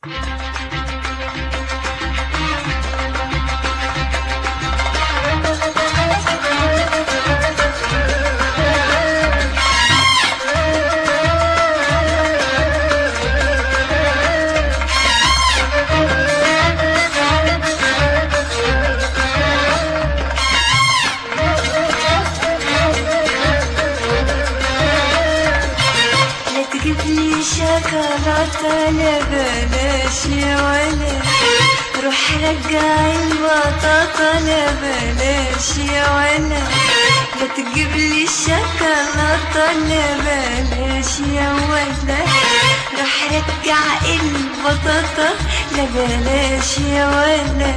جبلي شوكولاتة لا بلاش يا ولد، روح رجع البطاطا لا بلاش يا ولد، لا تجيبلي الشوكولاتة لا بلاش يا ولد، روح رجع البطاطا لا بلاش يا ولد.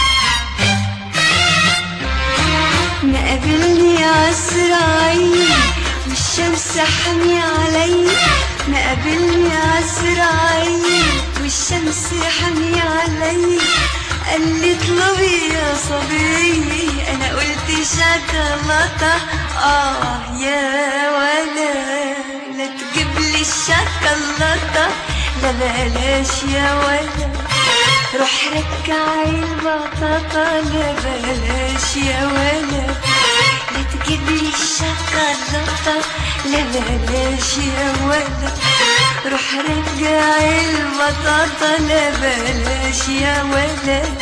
مقابلني عالزراعية والشمس حامية عليا، مقابلني عالزراعية والشمس حامية عليا، قال لي اطلبي يا صبية، انا قلت شوكولاتة يا ولد، لا تجيبلي الشوكولاتة لا بلاش يا ولد، روح رجع البطاطا لا بلاش يا ولد، لا تجيبلي الشوكولاتة لا بلاش يا ولد، روح رجع البطاطا لا بلاش يا ولد.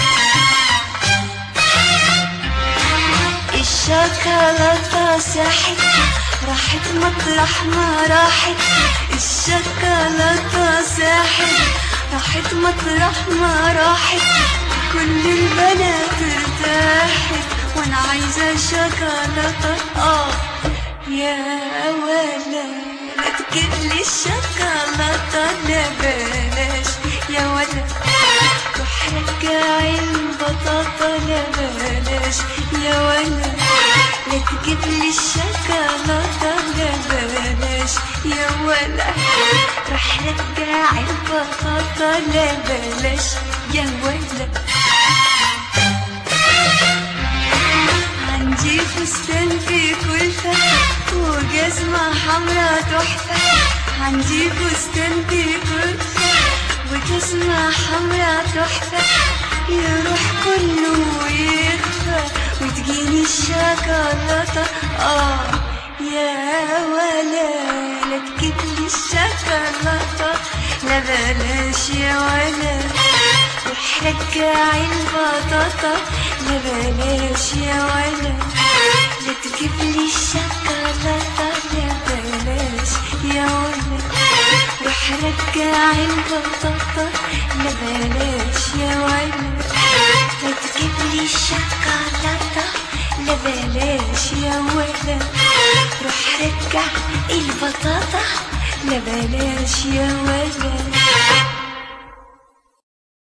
الشوكولاتة ساحت راحت مطرح ما راحت، الشوكولاتة ساحت راحت مطرح ما راحت، كل البنات ارتاحت وانا عايزة شوكولاتة يا ولد، لا تجيبلي الشوكولاتة لا بلاش يا ولد، روح رجع البطاطا لا بلاش يا ولد، لا تجيبلي الشوكولاتة لا بلاش يا ولد، روح رجع البطاطا لا بلاش يا ولد. عندي فستان في كلفة وجزمة حمرا تحفة، عندي فستان في كلفة وجزمة حمرا تحفة، يروح كله ويخفى وتجيني الشوكولاتة يا ولد، لا تجيبلي الشوكولاتة لا بلاش يا ولد، روح رجع البطاطا لا بلاش يا ولد، لا تجيبلي الشوكولاتة لا بلاش يا ولد، روح رجع البطاطا لا بلاش يا ولد، لا تجيبلي الشوكولاتة لا بلاش يا ولد، روح رجع البطاطا لا بلاش يا ولد.